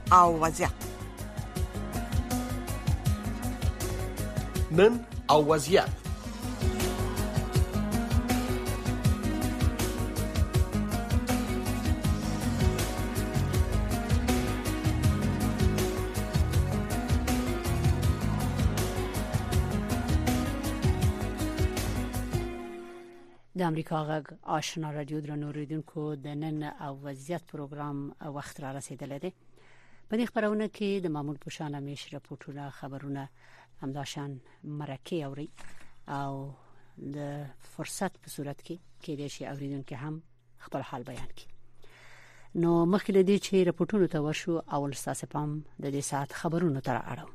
او وضعیت. نن او وضعیت. د امریکا غږ آشنا رادیو درنو اوریدونکو د نن او وضعیت پروګرام وخت را رسیدلی دی. په دې خبرونه کې د معمول په شان همیش راپورټونه خبرونه همداشان مرکه اوري او د فرصت په صورت کې د شي اوریدونکو هم خپل حال بیان کړي. نو مخکې د دې چې راپورټونو ته ورشو اول ستاسو پام د دې ساعت خبرونو ته اړوم.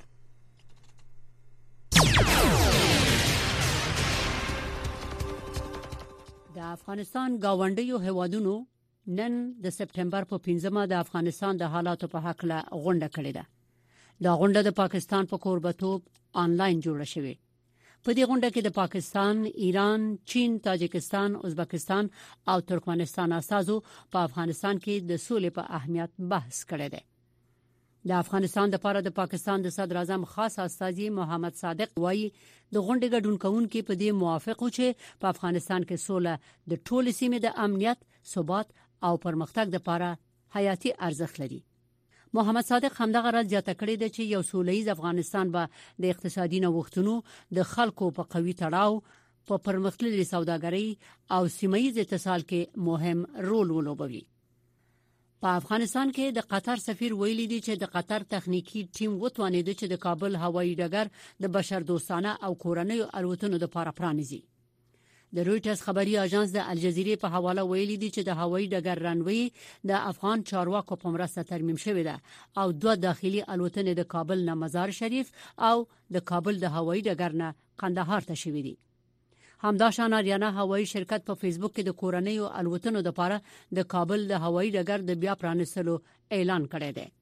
د افغانستان گاونډیو هیوادونو نن د سپټمبر په 15مه د افغانستان د حالاتو په حق له غونډه کړې ده. دا غونډه د پاکستان په کوربتوب آنلاین جوړه شوې. په دې غونډه کې د پاکستان، ایران، چین، تاجکستان، ازبکستان او ترکمنستان اساسو په افغانستان کې د سولې په اهمیت بحث کړی دی. د افغانستان لپاره د پاکستان د صدر اعظم خاص استازي محمد صادق وایي د غونډې ګډونکونکو په دې موافق و چې په افغانستان کې سوله د ټولو سیمې د امنیت، ثبات او پرمختګ لپاره حیاتي ارزښت لري. محمد صادق همدغه راز زیاته کړې ده چې یو سولهییز افغانستان به د اقتصادي نوښتونو د خلکو په قوي تړاو په پرمختللي سوداګرۍ او سیمهییز اتصال کې مهم رول ولوبوي. په افغانستان کې د قطر سفیر ویلي دی چې د قطر تخنیکی ټیم وتوانید چې د کابل هوایي ډګر د بشر دوستانه او کورنیو الوتنو لپاره پرانیزي. د رویټرز خبري اژانس د الجزیرې په حواله ویلي دی چې د هوایي ډګر رنوي د افغان چارواکو په مرسته ترمیم شوې ده او 2 داخلي الوتنې د کابل نه مزار شریف او د کابل د هوایي ډګر نه قندهار ته شوې دي. همداشان اریانا هوایي شرکت په فیسبوک کې د کورنیو الوتنو لپاره د کابل د هوایي ډګر د بیا پرانیستلو اعلان کړی دی.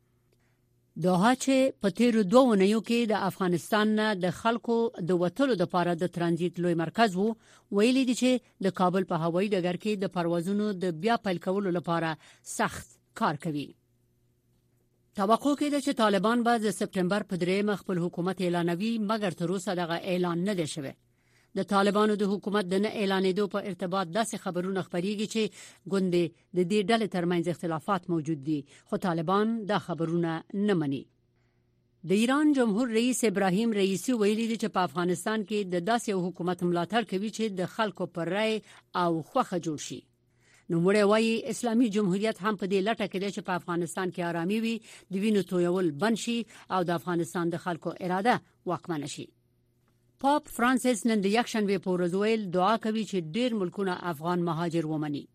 دوحه چې په تیرو 2 اونیو کې د افغانستان نه د خلکو د وټلو لپاره د ترانزیت لوی مرکز وو، ویلي دي چې د کابل په هوایي ډګر کې د پروازونو د بیا پیل کولو لپاره سخت کار کوي. توقع کېده چې طالبان به د سپټمبر په 3 خپل حکومت اعلانوي، مګر تر اوسه دغه اعلان نه دی شوی. د طالبانو د حکومت د نه اعلانېدو په ارتباط داسې خبرونه خبريږي چې ګوندې د دې ډلې ترمنځ اختلافات موجود دي، خو طالبان دا خبرونه نه مني. د ایران جمهور رئیس ابراهیم رئیسی ویلي دی چې په افغانستان کې د داسې حکومت ملاتړ کوي چې د خلکو پر رأی او خوخه جوړ شي. نو مړی وایي اسلامي جمهوریت هم په دې لټه کې دی چې په افغانستان کې آرامي وي، د وینو تویول بند شي او د افغانستان د خلکو اراده واکمنه شي. پاپ فرانسیس نن د یکشنبه په ورځ ویل دعا کوي چې ډېر ملکونه افغان مهاجر ومني.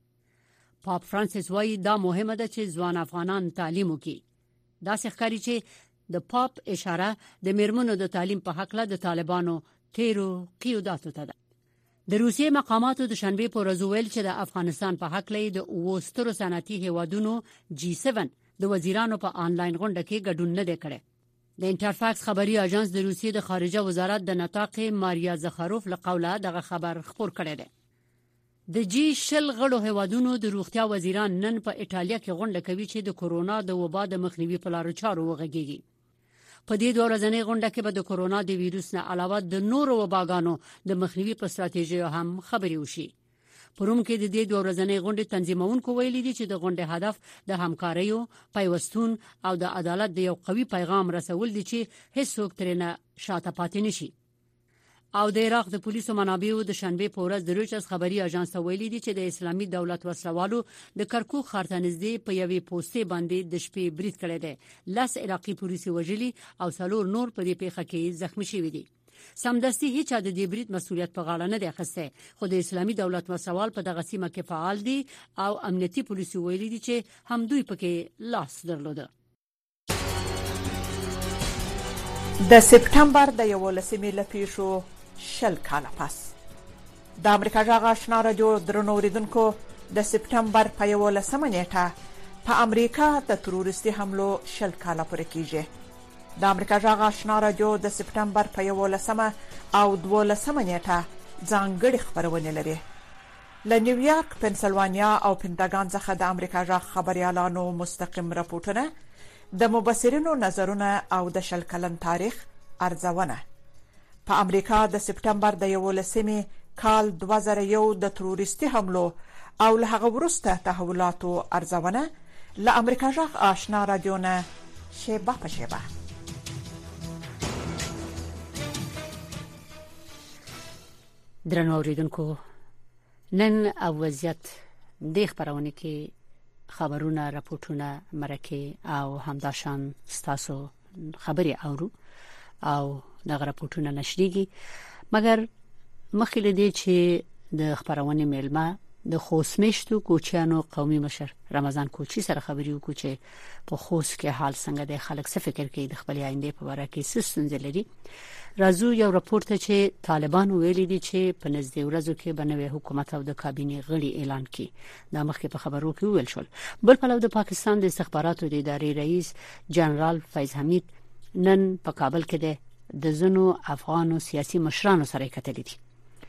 پاپ فرانسیس وایي دا مهمه ده چې ځوان افغانان تعلیم وکړي. دا ښکاري چې د پاپ اشاره د میرمنو د تعلیم په حق له د طالبانو تیرو قیوداتو ته ده. د روسیې مقاماتو د شنبه په ورځ ویل چې د افغانستان په حق له د اوسترو صنعتي هیوادونو G7 د وزیرانو په آنلاین غونډه کې ګډون نه کړي. د انټرفاکس خبري اژانس د روسیې د خارجه وزارت د نطاق ماریا زخاروف له قوله دغه خبر خبر کړی دی. د G20 غړو هیوادونو د روغتیا وزیران نن په ایټالیا کې غونډه کوي چې د کورونا د وبا د مخنیوي په لارو چارو وغږیږي. په دې 2 ورځې غونډه کې به د کورونا د وایروس نه علاوه د نورو وباګانو د مخنیوي په ستراتیژي هم خبري وشي. پروم کې د دې 2 ورځې غونډې تنظیمونکو ویلي دي چې د غونډې هدف د همکاریو، پیوستون او د عدالت د یو قوي پیغام رسول دي چې هیڅوک ترنه شاته پاتې نشي. او د عراق د پولیسو منابعو د شنبه په ورځ د رویټرز خبري اژانس ویلي دي چې د اسلامي دولت وسلوالو د کرکوک خارتنځدې په یوې پوسټې باندې د شپې برید کړی دی. 10 عراقي پولیسو وژلي او 4 نور په دې پیښه کې زخمی شوي دي. سمدستي هیڅ د دې برید مسؤلیت په غاړه نه دی اخیسته، خو د اسلامي دولت وسوال په دغه سیمه کې فعال دي او امنیتي پولیسو ویلي دي چې هم دوی پکې لاس درلوده. د سپټمبر د 11مې لپیشو 10 کاله پس د امریکا غږ آشنا رادیو درنو اوریدونکو د سپټمبر په 11مه نیټه په امریکا د تروریستي حملو 10 کاله پوره کیږي. د امریکا غږ آشنا رادیو د سپټمبر په 11مه او 12مه نیټه ځانګړي خبرونه لري. له نیویارک، پنسلوانیا او پنټاګان څخه د امریکا غږ خبريالانو مستقیم راپورټونه د مبصرینو نظرونه او د شل کلن تاریخ ارزونه. په امریکا د سپټمبر د 11 کال 2001 د تروریستي حملو او له هغه وروسته تحولاتو ارزونه له امریکا ژغ آشنا رادیو نه شیبه په شیبه. درنو اوریدونکو، نن او وضعیت د خبرونه کې خبرونه، راپورټونه، مرکه او همداشان ستاسو خبري اورو او دغه راپورټونه نشریږي. مګر مخکې لدی چې د خبرونه میلمه د خوسمشتو کوچیانو قومي مشر رمضان کوچی سره خبري وکړو چې په خوست کې حال څنګه د خلک څه فکر کوي، د خپل آینده په اړه کې څه ستونزې لري. راځو یو راپورټ چې طالبان ویلي دي چې په نږدې ورځو کې به نوې حکومت او د کابینې غړي اعلان کړي. دا مخکې په خبرو کې ویل شول. بل پلو د پاکستان د استخباراتو د ادارې رئیس جنرال فیض حمید نن په کابل کې د زنو افغانو سیاسي مشرانو سره کتلې دي.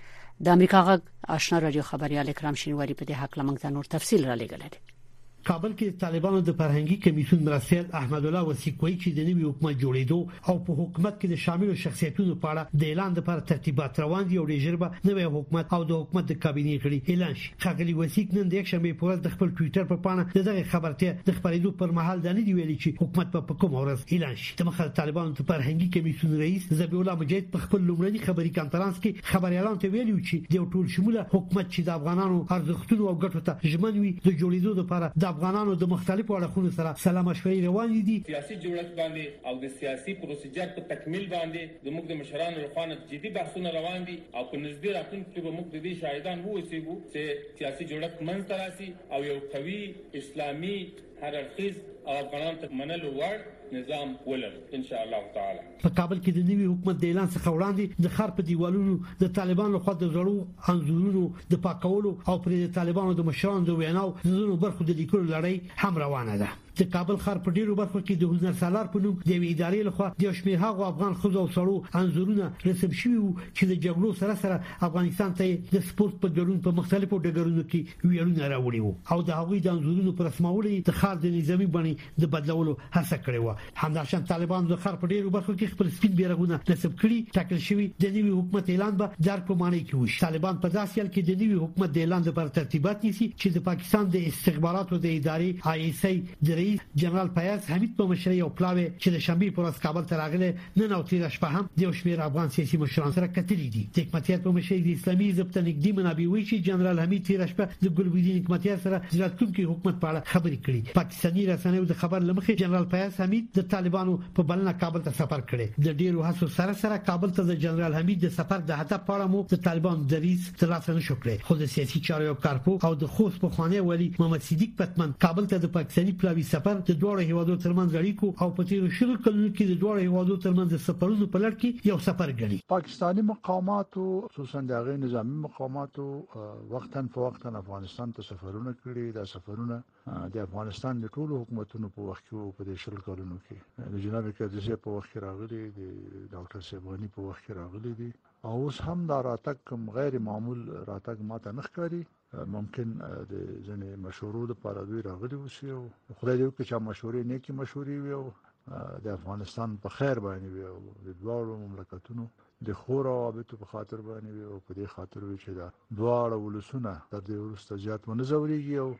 د امریکا غږ آشنا رادیو خبريال اکرام شینواری په دې حق لمنځ نور تفصیل را لګل دي. کابل کې طالبانو د فرهنګي کمیسیون مرستیال احمد الله وسیقوي چې د نوي حکومت جوړېدو او په حکومت کې د شامل شخصیتونو په اړه د اعلان لپاره ترتیبات روان دي او د جربه نوې حکومت او د حکومت د کابینې غړي اعلان شي. خاغلی وسیق نن د یک شنبه په ورځ د خپل ټوئیټر په پاڼه دغه خبرته د خبرېدو پر مهال د نه دی ویلي چې حکومت په کوم ورځ اعلان شي. د مخه طالبانو د فرهنګي کمیسیون رئیس ذبیح الله مجید په خپل لومړني خبري کانفرنس کې خبريالانو ته ویلي چې د ټول شموله حکومت چې د افغانانو ارزښتونو او ګټو ته ژمن وي د جوړېدو لپاره د افغانانو د مختلفو اړخونو سره سلام مشورې روان دي. سیاسي جوړښت باندې او د سیاسي پروسیجر په تکمیل باندې د موږ د مشرانو لخوا جدي بحثونه روان دي او په نږدې راتلونکي کې به موږ د دې شاهدان ووسیږو چې سیاسي جوړښت منځ ته راسي او یو قوي اسلامي هر اړخیز او افغانان ته منلو وړ نظام ولرو ان شاء الله تعالی. په کابل کې د نوي حکومت د اعلان څخه وړاندې د خار په دیوالونو د طالبانو لخوا د زړو انځورونو د پاکولو او پر د طالبانو د مشرانو د ویناو د زونو برخو د لیکلو لړۍ هم روانه ده. د کابل خار په ډیرو برخو کې د هنر سالار په نوم د ادارې لخوا د شمیر هغه افغان خزو او سړو انځورونه رسم شوي وو چې د جګړو سره افغانستان ته د سپورت په ډګرونو په مختلفو ډګرونو کې ویلونه راوړي وو او د هغوی د انځورونو پر رسمولو د خار د نظامی بڼې د بدلولو هڅه کړې و. همداشان طالبان د خار په ډیرو برخو کې خپل سپین بیرغونه نصب کړي. ټاکل شوی د نوي حکومت اعلان به در په معنی کې وشي. طالبان په داسې حال کې د نوي حکومت د اعلان لپاره ترتیبات نیسي چې د پاکستان د استخباراتو د ادارې ISI د رئیس جنرال فیاض حمید په مشرۍ او پلاوی چې د شنبه پر ورځ کابل ته راغله نن او تیر شپه هم د شمیر افغان سیاسي مشرانو سره کتلې دي. د حکومت په مشرۍ د اسلامي ضبط نګدي منابع وایي چې جنرال حمید تیر شپه د ګلبدین حکومت سره د راتلونکي حکومت په اړه خبرې کړې. پاکستاني رسنیو د خبر لمخې جنرال فیاض حمید د طالبانو په بلنه کابل ته سفر کړي. د ډیرو هڅو سره کابل ته د جنرال حمید د سفر د هدف په اړه مو د طالبانو د رئیس ترلاسه نشو کړی. خو د سیاسي چارو کارپو او د خوست په خانه ولی محمد صدیق پتمن کابل ته د پاکستاني پلاوی سفر د دوه هیوادو ترمنځ اړیکو او په تیر شل کلونو کې د دوه هیوادو ترمنځ سفرونو په لړ کې یو سفر غړي. پاکستاني مقاماتو خصوصا د غیر نظامی مقاماتو وقتاً فوقتاً افغانستان ته سفرونه کړي. دا سفرونه د افغانستان د ټولو حکومتونو په وخت کې په دې شل کلونو کې د جناب قادسي په وخت کې راغلي دي، د ډاکټر سیبغانی په وخت کې راغلي دي او اوس هم دا راتګ غیر معمول راتګ ماته نه ښکاري. ممکن د ځنې مشورو لپاره دوی راغلي وسی او خدای دې وکړي چې مشورې نیکی مشورې وي او د افغانستان په خیر باندې وي او د دوه مملکتونو د خور او ابتو په خاطر باندې وي او په دې خاطر وي چې دا دوه ولسونه د دې ورسته زیات ونځوريږي او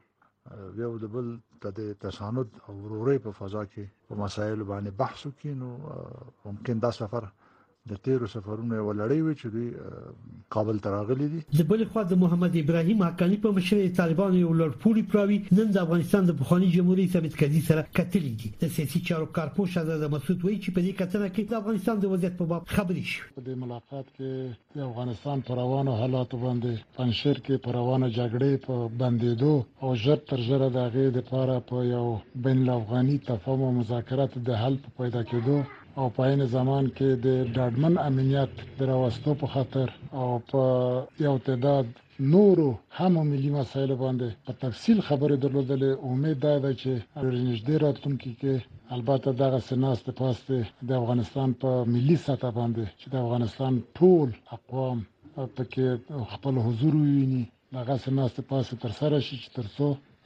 یو د بل د تساند او ورورۍ په فضا کې په مسایل باندې بحث وکړي. نو ممکن دا سفر د تیرو سفرونو ولړۍ وي چې دوی کابل ته راغلي دي. د بل خوا د محمد ابراهیم حقانی په مشرۍ طالبانو یو لړپوړي پراوي نن د افغانستان د بخوانی جمهوریت ثابت کړي سره کتلې دي. د سیاسي چارو کارپو شاهزاده مسعود وایي چې په دې کتنه کې د افغانستان د وضعیت په باب خبرې شوې. په دې ملاقات کې د افغانستان پر روانو حالات باندې پنځیر کې پر روانه جګړې په بندېدو او ژر تر ژره د هغې لپاره په یو بین الافغاني تفاهم او مذاکرات د حل په پیدا کېدو او په عین زمان کې د ډاډمن امنیت دراوستو په خاطر او په یو تعداد نورو هم ملي مسایل باندې په تفصیل خبرې درلودلې. امید ده چې نږدې راتلونکي کې البته دغه سناست پاسته د افغانستان په ملي سطح باندې چې د افغانستان ټول اقوام په کې خپل حضور ویني دغه سناست پاسته تر سره شي چې ترڅو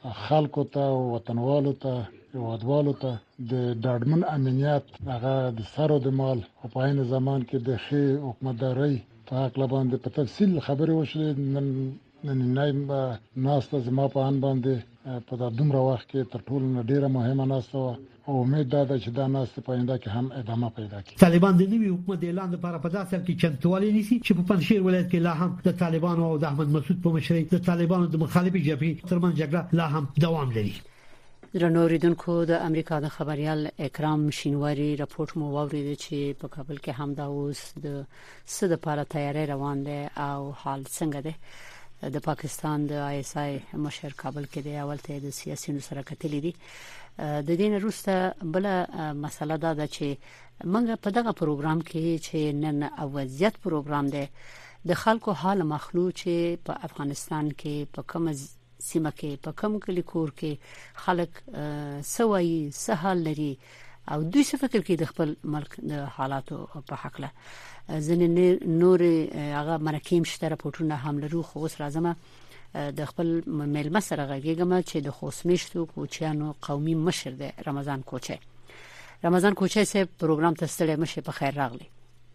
خلکو ته وطنوالو ته هیوادوالو ته د ډاډمن امنیت هغه د سر د مال او په عین زمان کې د ښې حکومتدارۍ په حق باندې په تفصیل خبرې وشولې. نن ناسته زما په ان باندې په دومره وخت کې تر ټولو ډیره مهمه ناسته وه او امید ده چې دا ناسته په آینده کې هم ادامه پیدا کړي. طالبان د نوي حکومت د اعلان لپاره په داسې حال کې چمتووالی نیسي چې په پنځشیر ولایت کې لا هم د طالبانو او د احمد مسعود په مشرۍ د طالبانو د مخالفي جبهې ترمنځ جګړه لا هم دوام لري. درنوریدونکو د امریکا د خبريال اکرام شینواری راپورټ مو واورید چې په کابل کې هم دا اوس د صد لپاره تیاری روان ده او حال څنګه ده. د پاکستان د آی اس آی مشر کابل کې د اول ته د سیاسيونو سره کتلې دي. د دین روسته بل مسله دا چې موږ په دغه پروګرام کې چې نن وضعیت پروګرام ده د خلکو حال مخلو چې په افغانستان کې په کوم سیمه کې په کوم کلی کور کې خلک سوي سهال لري او دوی څه فکر کوي د خپل ملک د حالاتو په حق له ځنې نور هغه مرکیم شته راپورټونه هم لرو. خو اوس راځم د خپل ملمه سره غږیږم چې د خوسمشتو کوچیانو قومي مشر دی رمضان کوچی. رمضان کوچی سه پروګرام ته ستړي مشه په خیر راغلی.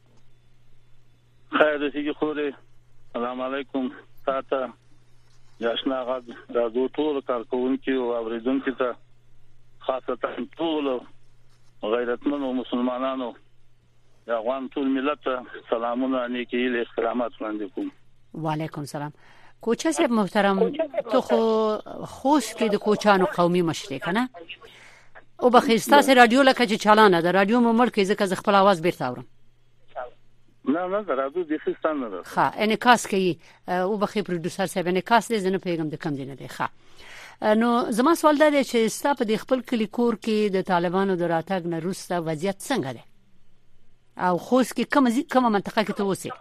خیر دې خوري. السلام علیکم تاسو یاشنا غږ د دوه کارکونکو او اوریدونکو ته خاصه ټول غیرتمنو مسلمانانو د افغان ټول ملت سلامونه نیکی له احترامات وړاندې کوم. وعلیکم سلام. کوچه صاحب محترم تو خوست کې د کوچانو قومي مشر کنه او بخیستا سره رادیو لکه چې چالانه ده رادیو مو مړ کې ځکه خپل आवाज بیرته اورم. نه رادیو د خستان نه ده. ښه انعکاس کوي او بخې پروډوسر صاحب انعکاس دې زنه پیغام د کم دینه دی. ښه نو زما سوال دا دی چې ستاسو په خپل کلی کور کې د طالبانو د راتګ نه وروسته وضعیت څنګه ده او خوست کې کومه منطقه کې ته اوسې؟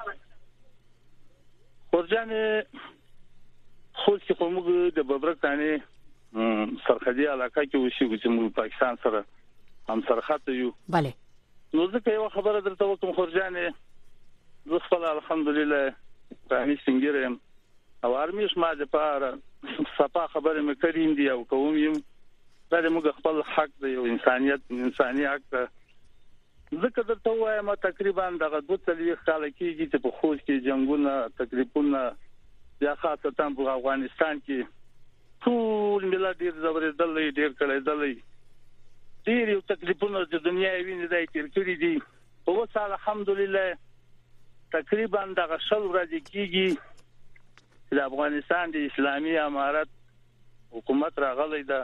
خورجان خوست کې کومه د ببرکانه سرحدي علاقه کې اوسېږو چې موږ پاکستان سره هم سرحد یو. bale نو ځکه یو خبره درته وکم خورجان زه خپل الحمدلله پرانی څنګه او ارمیش ما د پاره صفه خبره مې کړې دي او کوم یم دا موږ خپل حق دی او انساني حق ذکر درته وایم تقریبا دغه 2 کال کېږي چې په خوست کې جنگونه تقریبا یا خاصه په افغانستان کې ټول ملت ډیر زبردل ډیر کړی ډیر یو تقریبا د دنیا ویني دای تیر کړی دي او وسه الحمدلله تقریبا دغه شل ورځې کېږي د افغانستان د اسلامي امارت حکومت راغلی ده.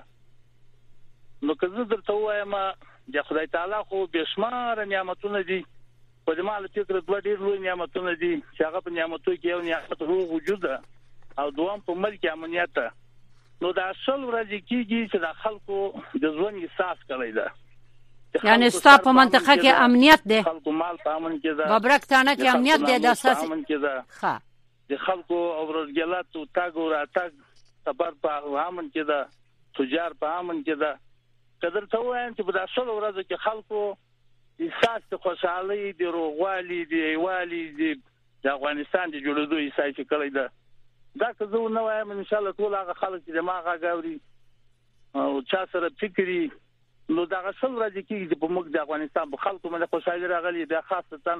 نو که زه درته وایم د خدای تعالی خو بشمار نعمتونه دي په دې مال فکر د ډېر لوی نعمتونه دي چې هغه په نعمتو کې یو نعمت روغ وجود او دوام په ملک امنیت. نو دا شل ورځې کېږي چې د خلکو د ژوند احساس کوي ده یعنی ستا په منطقه کې امنیت دی خلکو مال په امن کې ده ببرکتانه کې امنیت دی د اساس ښه د خلکو او ورګلات او تاګ او راتګ خبر په امن کې ده تجار په امن کې ده. قدر ته وایم چې په داسې ورځو کې خلکو احساس د خوشحالي د روغوالي د ایوالي د افغانستان د جوړېدو احساس کوي ده. دا که زه نو وایم ان شاء الله ټول هغه خلک چې ما غاوري او چا سره فکرې نو دا غسل راځي چې په موږ د افغانستان په خلکو باندې خوشحالي راغلي ده خاصه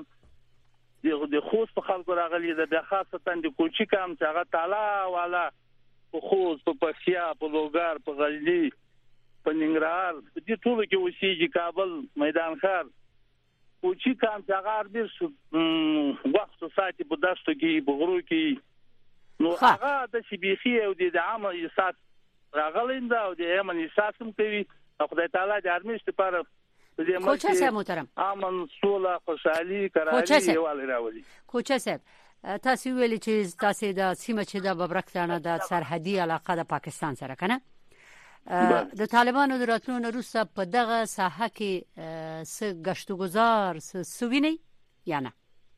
د خوست په خلکو راغلي ده خاصه د کوچی کام چې هغه تعالی والا په خوست په پښیا په لوګار په غزنی په ننګرهار د دې ټولو کې اوسېږي کابل میدان ښار کوچی کام چې هغه ډیر وخت ساتي په داشتو کې په غرو کې نو هغه د شبيخي او د عامه احساس راغلین دا او د امن احساس هم کوي. خدای تعالی د ارمیشت لپاره دې ملک کوچه صاحب محترم امن سوله خوشحالي کراري یوال راولي. کوچه صاحب تاسو ویلي چې تاسو د سیمه چې د ببرکتانه د سرحدي علاقه د پاکستان سره کنه د طالبانو د راتلونو وروسته په دغه ساحه کې څه گشتګزار څه سویني یا نه؟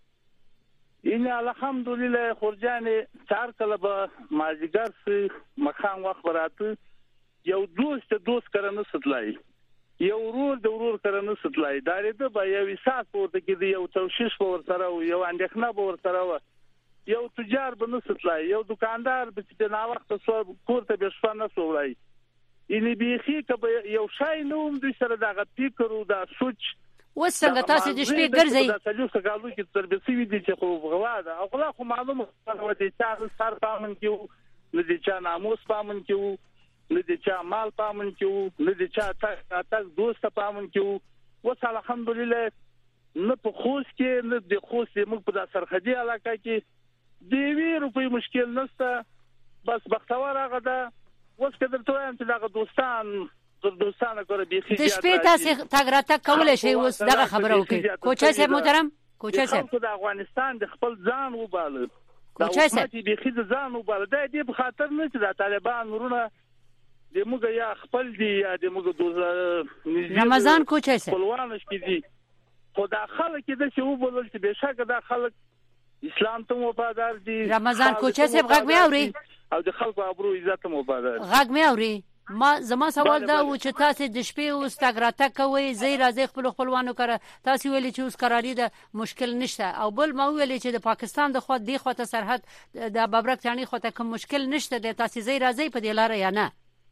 ان الحمدلله خورجان چار کله به مازیګر سي مخان وخت راته یو دوست کرنه ستلای یو ورور کرنه ستلای دارید به یو احساس ورته کې یو توشیش ور سره یو اندېښنه ور سره یو تجار به نو ستلای یو دکاندار به چې نه وخت کورته به شپه نه سوړای یعنی بیخي کبه یو شای نوم د سره دغه فکر او د سوچ وسنګ تاسو د شپې ګرځي د تاسو څنګه کې تربیسي دي چې خو غوا ده او خلا خو معلومه و دي چې سر پامن کیو نه دي چې ناموس پامن کیو نه دي چې مال پامن کیو نه دي چې تاسو دوست پامن کیو وس الحمدلله نه په خوست کې نه د خوست موږ په سرحدي علاقې کې دی وی روپې مشکل نشته بس بختور هغه ده وس کدر ته هم چې دغه دوستانه کور بیخي د شپې تاسو تاګ راته کولای شي اوس دغه خبره وکړي کوچا صاحب محترم کوچا صاحب د افغانستان د خپل ځان وباله کوچا صاحب بیخي د ځان وباله د دې په خاطر نه چې د طالبان ورونه د موږ یا خپل دي یا د موږ رمضان کوچا صاحب خپلوان شي دي خو دا خلک د څه وبولل چې بشک دا خلک اسلام ته وفادار دي رمضان کوچا صاحب غږ مې اوري او د خلکو ابرو عزت ته وفادار غږ مې اوري زما سوال دا و چې تاسو د شپې اوس تاګراته کوي زی راځي خپلوانو کړه تاسو ویلي چې اوس قراری د مشکل نشته او بل ما ویلي چې د پاکستان د خوا دی خواته سرحد د ببرک ثاني خواته کوم مشکل نشته د تاسو زی راځي په دې لار یا نه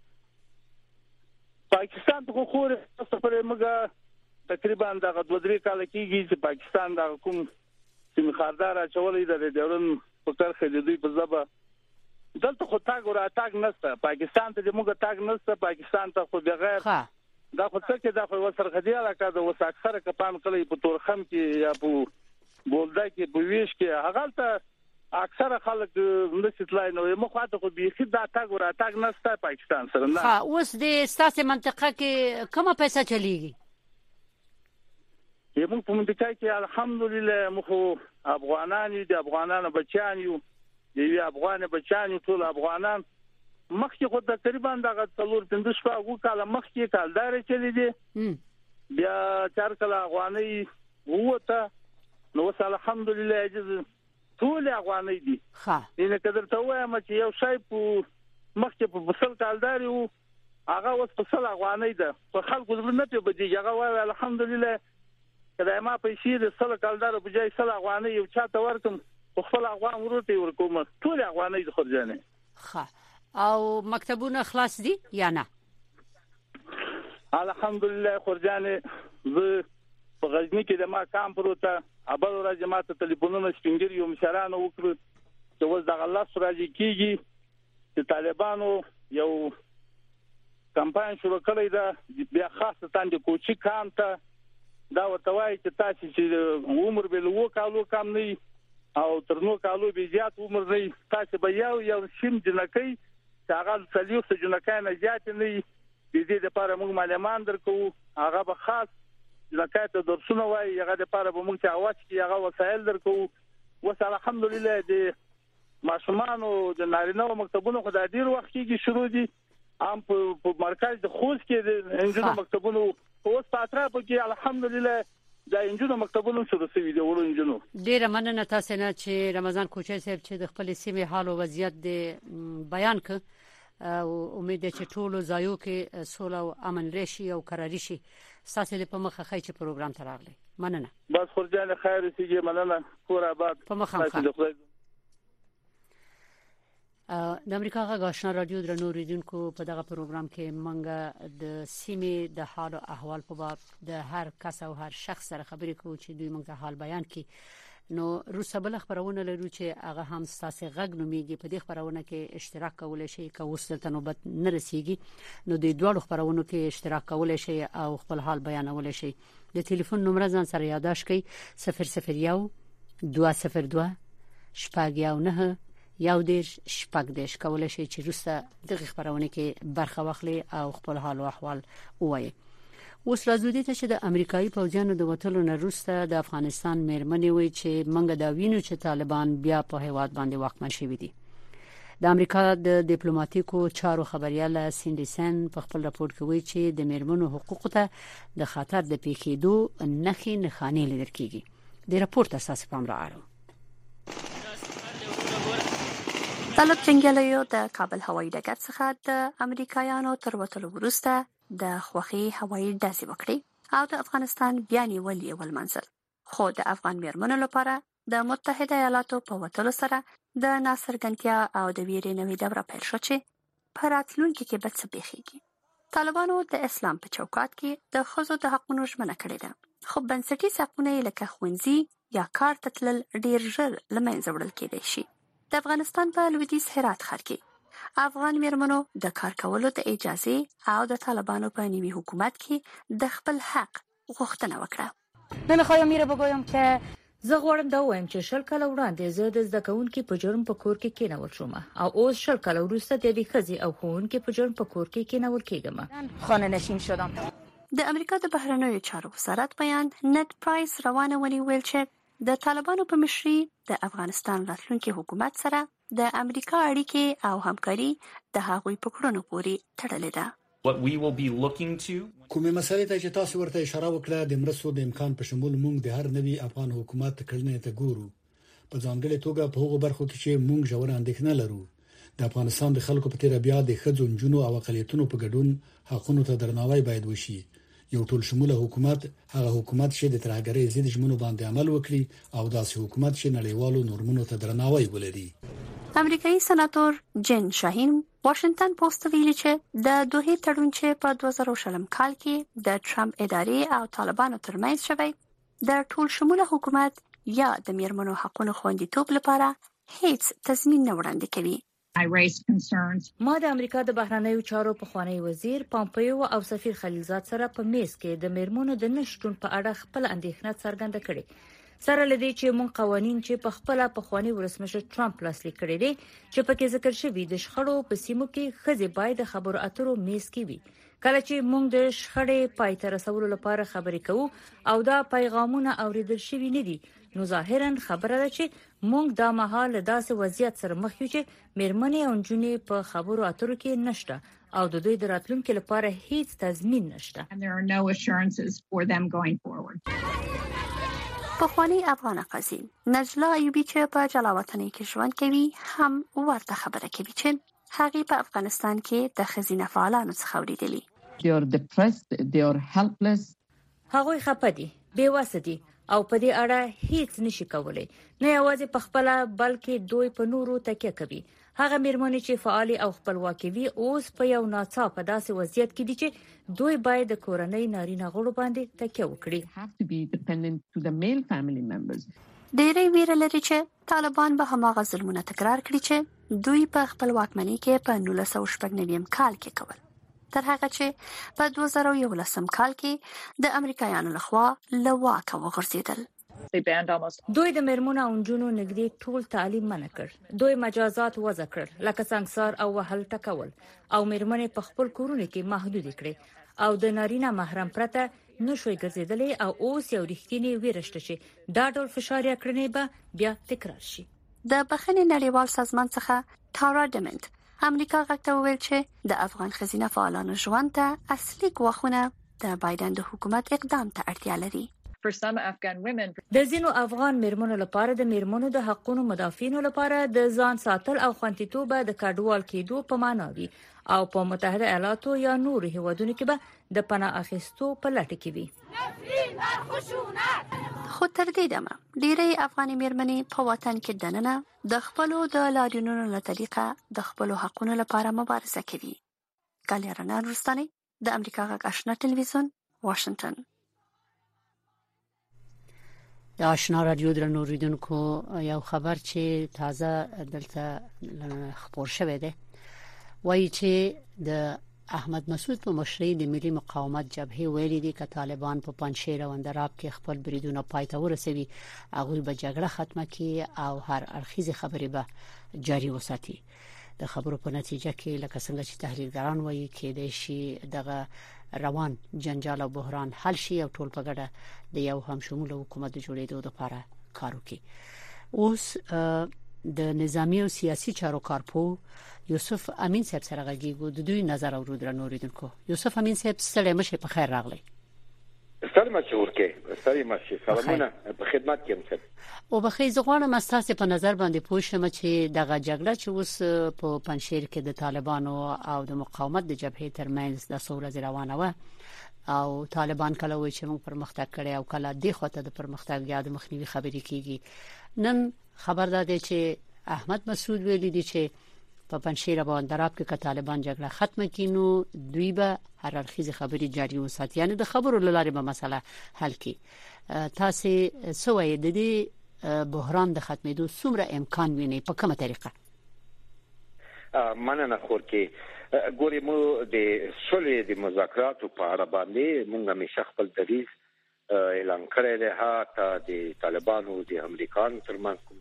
پاکستان ته خو سفر موږ تقریبا د 2-3 کال کېږي چې پاکستان د کوم چې مخاردار اچولې د ډیورن په ترخه د دوی په ځبه دلته خو تاګ ور اتاګ نشته پاکستان ته موږ تاګ نشته پاکستان ته خو بغیر دا خو څه کې دا خو سرحدي علاقه د وس اکثره کپان کلی په تورخم کې یا په بولدا کې په ویش کې هغه ته اکثره خلک نشټلای نو مخ واته خو بیخي دا تاګ ور اتاګ نشته پاکستان سره نه ها اوس د ستاسو منطقه کې کومه پیسې چلیږي یمو په منطقه کې الحمدلله مخ افغانان دي افغانانو بچان یو دی افغان بچان ټول افغانان مخکې خو تقریبا دغه 4-5 شپه کاله مخکې کالدار چلی دي بیا 4 کاله افغاني وته نو الحمدلله اجز ټول افغاني دي ها اینه کدر ته وایم چې یو شای په مخکې په بسل کالدار یو هغه اوس په سل افغاني ده په خلکو نه په بدی هغه وای الحمدلله کله ما پیسې د سل کالدار په ځای سل افغاني یو چاته ورکم خپل افغان ورته ورکوم ټول افغاني د خرجانه ښه او مکتبونه خلاص دي یا نه الحمدلله خرجانه زه په غزنی کې د ما کام پروته ابل ورځ ما ته ټلیفونونه سپینګری یو مشرانو وکړ چې وز د الله سره کېږي چې طالبانو یو کمپاین شروع کړی دا بیا خاصه تاندې کوچی کام ته دا ورته وایي چې تاسو چې عمر به لو کالو کم نه او ترنو کالو به زیات عمر نه تاسو به یو شیم جنکی چې هغه سلیوس جنکی نه زیات نه دي د لپاره موږ معلومان درکو هغه به خاص جنکی ته درسونه وایي هغه د لپاره به موږ چې اواز کې هغه وسایل درکو وس الحمدلله د ماشومان او د نارینه مکتبونو خدای ډیر وخت کې شروع دي ام په مرکز د خوست کې د انجینر مکتبونو اوس په اطراف کې الحمدلله دا انجینر مکتبونو شروع شوي دي ورو انجینر ډیر مننه تاسو نه چې رمضان کوچا صاحب چې د خپل سیمې حال او وضعیت د بیان ک او امید چې ټول ځایو کې سوله او امن راشي او قراری شي تاسو له په مخه خای چې پروګرام ته راغلی مننه بس خرجانه خیر سي مننه کور آباد په مخه د امریکا غږ آشنا رادیو درنو ریډونکو په دغه پروګرام کې منګه د سیمې د حال او احوال په باب د هر کس او هر شخص سره خبرې کوو چې دوی موږ ته حال بیان کړي نو روسه بل خبرونه لرو چې هغه هم ساسي غږ نوميږي په دې خبرونه کې اشتراک کولای شي که وسلته نوبت نه رسیږي نو د دوه خبرونو کې اشتراک کولای شي او خپل حال بیانولای شي د ټلیفون نمبر ځان سره یاداش کړئ 001 202 شپږ یو دیر شپږ دیش کولای شي چې روسه دغه خبرونه کې برخه واخلي او خپل حال او احوال وایي اوس راځو دې ته چې د امریکایي پوځیانو د وټلو نه روسه د افغانستان مېرمنې وایي چې منګه دا وینو چې طالبان بیا په هیواد باندې واکمن شوي دي د امریکا د ډیپلوماټیکو چارو خبرياله سینډیسن په خپل راپور کې وایي چې د مېرمنو حقوقو ته د خطر د پیښېدو نښې نښانې لیدل کېږي د راپور اساس پام راوړو طالب جنگیالیو د کابل هوایي ډګر څخه د امریکایانو تر وټلو وروسته د خوخي هوایي ډزې وکړې او د افغانستان بیا نیول یې ولمنځل خو د افغان مېرمنو لپاره د متحده ایالاتو په وټلو سره د ناصرګنتیا او د ویرې نوې دوره پیل شو چې په راتلونکي کې به څه پیښیږي طالبانو د اسلام په چوکاټ کې د ښځو د حقونو ژمنه کړې ده، خو بنسټیز حقونه لکه ښوونځي یا کار ته تلل ډیر ژر له منځه وړل کېدای شي. د افغانستان په لویدیځ هرات ښار کې افغان میرمنو د کار کولو د اجازه او د طالبانو په نیمه حکومت کې د خپل حق غوښتنه وکړه. نمیخوایم میره بگویم که زه غواړم دا وایم چې 10 کاله وړاندې زه د زده کوونکو په جرم په کور کې کېنول شوم او اوس 10 کاله وروسته د دې ښځې او ښوونکو په جرم په کور کې کېنول کېږم. خانه نشین شدم. د امریکا د بهرنیو چارو وزارت بیان نت پرایس روانه ونیول چې د طالبانو په مشرۍ د افغانستان راتلونکي حکومت سره د امریکا اړیکې او همکاري د هغوی په کړنو پورې تړلې ده. What we will be looking to کومه مسالې ته چې تاسو ورته اشاره وکړه د مرستو د امکان په شمول مونږ د هر نوي افغان حکومت کړنې ته ګورو، په ځانګړي توګه په هغو برخو کې چې مونږ ژور اندېښنه لرو. د افغانستان د خلکو په تیر بیا د ښځو، نجونو او اقلیتونو په ګډون حقونو ته درناوی باید وشي. یو ټول شموله حکومت هغه حکومت چې د ترهګرۍ ضد ژمنو باندې عمل وکړي او داسې حکومت چې نړیوالو نورمونو ته درناوی ولري. امریکایي سناتور جین شاهین واشنگټن پوسټ ویلي چې د دوه تړون چې په 2020 کال کې د ټرمپ ادارې او طالبانو ترمنځ شوی د ټول شموله حکومت یا د میرمنو حقوقو خوندیتوب لپاره هیڅ تضمین نه وړاندې کوي. ما د امریکا د بهرنیو چارو پخوانی وزیر پامپیو او سفیر خلیلزاد سره په میز کې د میرمنو د نشټون په اړه خپل اندېښنه څرګنده کړې. سره لدی چې مون قوانين چې په خپل پخوانی ولسمشر ټرمپ لاسلیک کړی دي چې پکې ذکر شوی د شخړو په سیمو کې خځې باید د خبرو اترو میز کې وي. کله چې مونږ د شخړې پای ته رسولو لپاره خبرې کوو او دا پیغامونه اوریدل شوی نه دي، نو ظاهرا خبره ده چې مونږ دا مهال داسې وضعیت سره مخ یو چې میرمنې او نجونې په خبرو اترو کې نشته او د دوی د راتلونکو لپاره هیڅ تضمین نشته. پخوانی افغان قاضي نجلا ایوبی چې په جلاوطنۍ کې ژوند کوي هم ورته خبره کوي چې هغه په افغانستان کې د خزینه فعالانو څخه اوریدلی. They are depressed, they are helpless. هغوی خپه دي، بېوسه دي او په دې اړه هیڅ نشي کولای. نه یوازې په خپل بلکې دوی په نورو تکیه کوي. هغه میرمنې چې فعال او خپلواکي وي اوس په یو ناڅاپه داسې وضعیت کې دي چې دوی باید د کورنۍ نارینه غړو باندې تکیه وکړي. ډېرې ویره لري چې طالبان به هماغه ظلمونه تکرار کړي چې دوی په خپل واکمنۍ کې په 1999 کال کې کول، تر هغه چې په 2011 کال کې د امریکایانو لخوا له واکه وغورځېدل. دوی د میرمنو او نجونو نږدې ټول تعلیم منع کړ. دوی مجازات وضع کړل لکه څنګه‌سار او وهل ټکول او میرمنې په خپل کورونو کې محدود کړې او د نارینه محرم پرته نشوي ګرځیدلې او اوس یو رښتینی ویرشته چې دا ډول فشار یا کړنې به بیا تکرار شي. د بخښنې نړیوال سازمان څخه تارا ډمنت امریکا غږ ویل چې د افغان خزینه فعالانو ژوند ته اصلي ګواښونه د بایدن د حکومت اقدام ته اړتیا لري. د ځینو افغان میرمنو لپاره د میرمنو د حقوقو مدافعینو لپاره د ځان ساتل او خوندیتوب د کډوال کېدو په معنا وي او په متحده ایالاتو یا نورو هیوادونو کې به د پناه اخیستو په لټه کې وي. خو تر دې دمه ډېرې افغاني میرمنې په وطن کې دننه د خپلو د لاریونونو له طریقه د خپلو حقونو لپاره مبارزه کوي. ګالیا رنان رستاني د امریکا غږ آشنا ټلویزیون واشنگټن. د آشنا رادیو درنو اوریدونکو یو خبر چې تازه دلته خبر شوه دی وایي چې د احمد مسعود په مشرۍ د ملي مقاومت جبهه ویلي دي چې طالبان په پنځشیر او اندراب کې خپل بریدونه پای ته ورسوي، هغه به جګړه ختمه کړي او هر اړخیزه خبرې به جاري وساتي. د خبرو په نتیجه کې لکه څنګه چې تحلیلګران وایي کې د شي دغه روان جنجال او بحران حل شي او ټول په ګډه د یو هم شموله حکومت جوړېدو لپاره کار وکړي. اوس د نظامی او سیاسي چارو کارپو یوسف امین صاحب سره غږیږو د دوی نظر اورو درنو اوریدونکو. یوسف امین صاحب ستړي مشه په خیر راغلی. سلام شورکه سلام شي سلامونه په خدمت کې یم. او بخیر زغوانم استاسه په نظر باندې پوښتنه چې دغه جګړه چې اوس په پنځشیر کې د طالبانو او د مقاومت د جبهې ترمنځ د څو روانه و او طالبان کله وایي چې موږ پرمختګ کړی او کله د خوته د پرمختګ یا د مخنیوي خبرې کیږي. نن خبردار دی چې احمد مسعود ویلي دی چې په پنځیر او اندراب کې طالبان جګړه ختم کینو دوی به هر اړخیزه خبري جاري وساتي یعنی د خبرو لاره به مسله حل کی تاسو سوې د دې بحران د ختمېدو څومره امکان ویني په کومه طریقه مننه خورکي ګورې مو د صلح د مذاکراتو په اړه باندې موږ همیشه خپل دریځ اعلان کړی دی حتی د طالبانو د امریکایانو ترمنځ کوم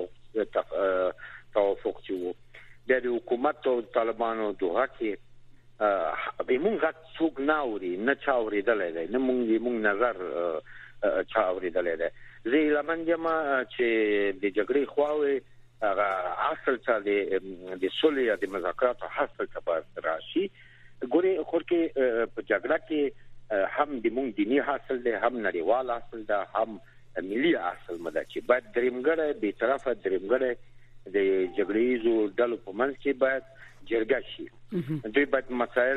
توافق چې وو د حکومت او طالبانو دوه کې به موږ څوک نه اوري نه چا اورېدلی دی نه موږ نظر چا اورېدلی دی زه لمن جما چې د جګړې خواوې اصل ته د صلح د مذاکراتو حاصل ته راشي ګورې خورکي په جګړه کې هم د مونږ دینی حاصل دی هم نړیوال حاصل ده هم ملي حاصل مده چې باید درېمګړی به طرفه درېمګړی د جګړیزو ډلو په منځ کې باید جرګه شي دوی باید مسائل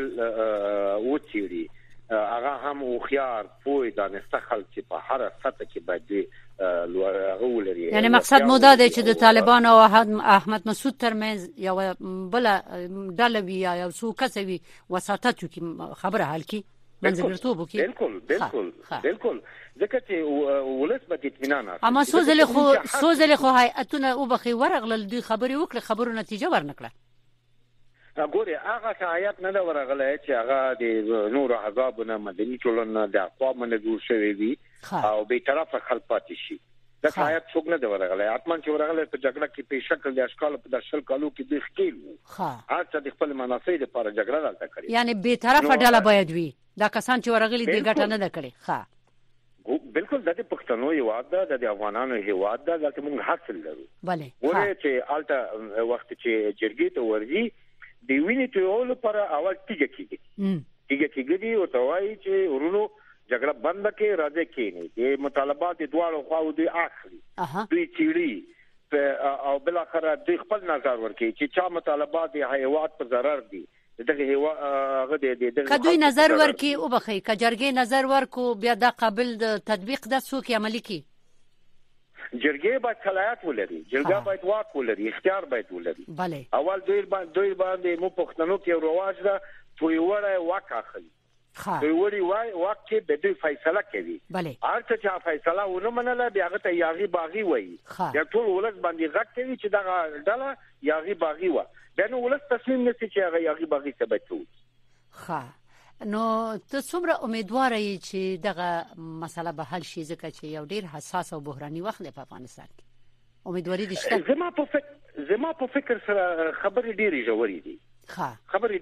وڅېړي هغه هم خوخيار پوي دانسته خلک چې په هر سطح کې باید ولري یعنی مقصد مو دا دی چې د طالبان او احمد مسعود ترمنځ یو بل ډله وي یا یو څو کس وي وساطت کی خبره حل کی منځګړیتوب وکړي بالکل ځکه چې ولس به اطمینان اخلي اما سوزل خو هیئتونه او بخي ورغلل دوی خبري وکړه خبرو نتیجه ورنکړه ګوره هغه شایعات نه ورغله چې هغه د نور احزابونه مدني ټولنه د اقوام نه جوړ شوی وي او به طرفه خلک پاتې شي دا شایعات څوک نه ورغله اتمن چې ورغله په جګړه کې په شکل د اشکال په دشل کالو کې د خکیل هغه د خپل منافع لپاره جګړه دلته کړې یعنی به طرفه ډله باید وي دا کسان چې ورغلي دي ګټه نه ده کړې بالکل د پښتنو یواد ده د افغانانو یواد ده چې موږ حاصل لرو bale ګوره چې الته وخت چې جرګې ته ورځي د وینې ته اول پر اول کیږي دي او توای چې ورونو جګړه بند کړي راځي کېنی د مطالبات دواړو خواو دي اخلي دوی چیړي او بل اخر دوی خپل نظر ورکړي چې چا مطالبات د حیوانات په ضرر دي دغه هغه د کدوې نظر ورکړي او بخي کجرګي نظر ورکو بیا د قابل د تطبیق د څوک عملي کی جرګې باید صلاحیت ولري جرګه باید واک ولري اختیار باید ولري bale اول دوی باندې مو پښتنو کې رواج ده توي وړه واک اخلي دوی وړي واک کې به دوی فیصله کوي هرڅه چې فیصله ونه منله بیا هغه ته یاغي باغی وایي یا ټول ولس باندې غږ کوي چې دا ډله یاغي باغی و بنو ولس تصمیم نشي چې هغه یاغي باغی ثبت وي نو ته څومره امیدوار یې چې دغه مسله به حل شي ځکه چې یو ډیر حساس او بحراني وخت دی په افغانستان کې امیدواري دي شته زما په فکر سره خبرې ډېرې ژورې دي خبرې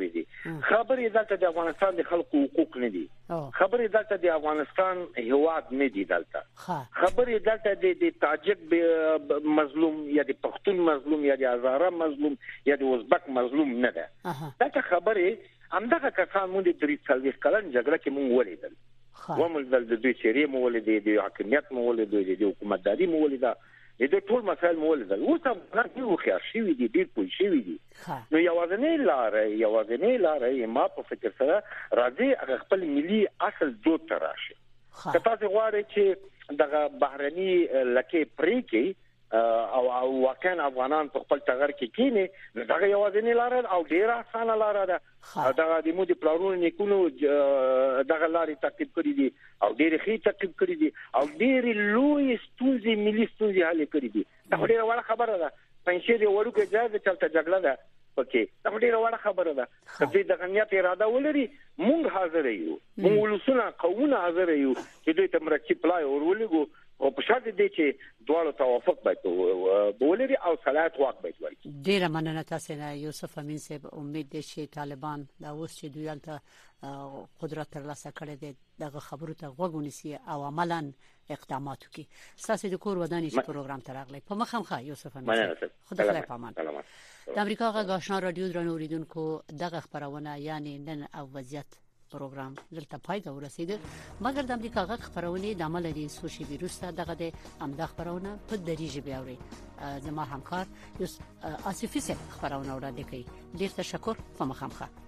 دلته د افغانستان د خلکو حقوق نه دي خبرې دلته د افغانستان هیواد نه دي دلته خبرې دلته د تاجک مظلوم یا د پښتون مظلوم یا د هزاره مظلوم یا د ازبک مظلوم نه ده دلته خبرې همدغه کسان مونږ د 30 کلن جګړه کې مونږ ولیدل ومل د دوی چیرې مو ولیدل د حاکمیت مو ولیدل د حکومتداري مو ولیدل د ټول مسایل مو ولیدل اوس هم نه خو شي دي ډیر پوي شي دي نو یوازنې لارې ما په فکر سره راځي هغه خپل ملي اصل جوړ تراشي کته غواړي چې دغه بهرني لکه پریکي او واقعا افغانان په خپل تغیر کې کینی دغه یوازنې لار او ډیره اسانه لار ده دغه د مو د پلانونو نیکونو دغه لارې تعقیب کړی دي او ډیره خې تعقیب کړی دي او ډیره لوی ستونزې ملي ستونزې حل کړی دي دا ډیره وړه خبره ده پنځه دی وړو کې ځای چلته جګړه ده پکې دا ډیره وړه خبره ده چې د غنیت اراده ولري مونږ حاضر یو مونږ ولسونه قومونه حاضر یو چې دوی ته مرکب پلای ورولګو او په شرط دی چې دواړو توافق باید ولري او صلاحیت واک باید ورکړي ډیره مننه تاسو نه یوسف امین صاحب امید دي چې طالبان دا اوس چې دوی ته قدرت ترلاسه کړي دي دغه خبرو ته غوږونیسي او عملاً اقدامات وکړي ساسي د کور ودانې چې پروګرام ترغلي په مخامخه یوسف امین خدای په امان د امریکا غږ آشنا رادیو درنو اوریدونکو دغه خبرونه یعنی نن او وضعیت پروګرام دلته پای ته ورسید مګر د امریکا غږ خبرونه د عمل لري سوشي ویروس ته دغه د امدا خبرونه په دریجه بیاوري زما همکار یوس اسفیسه خبرونه وړاندې کوي ډیر تشکر په مخامخه